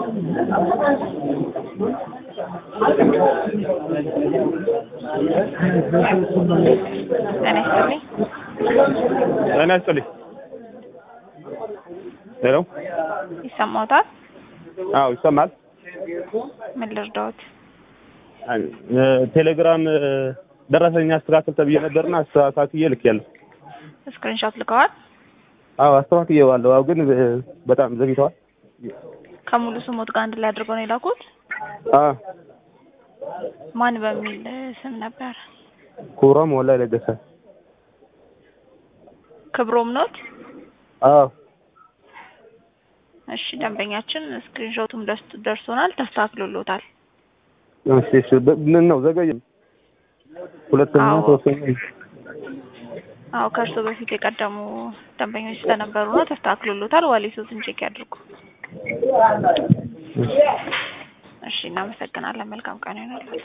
أنا أسألي. هلو. يسمعوታል? አዎ ይሰማል። ምን ልርዳዎት? ቴሌግራም ደረሰኝ አስተካክል ተብዬ ነበርና አስተካክዬ ልኬያለሁ። ስክሪንሾት ልከዋል? አዎ አስተካክዬዋለሁ። አዎ ግን በጣም ዘግይተዋል። ከሙሉ ስሞት ጋር አንድ ላይ አድርገው ነው የላኩት? ማን በሚል ስም ነበር? ኩብሮም ወላይ ለገሰ። ክብሮም ኖት? አዎ። እሺ ደንበኛችን ስክሪንሾቱም ደርሶናል፣ ተስተካክሎልዎታል። እሺ ምን ነው ዘገየ? ሁለተኛ ሶስተኛ አዎ ከእርሶ በፊት የቀደሙ ደንበኞች ስለነበሩ ነው። ተስተካክሎልዎታል። ዋሌቶትን ቼክ ያድርጉ። እሺ እናመሰግናለን። መልካም ቀን ይሁንልዎት።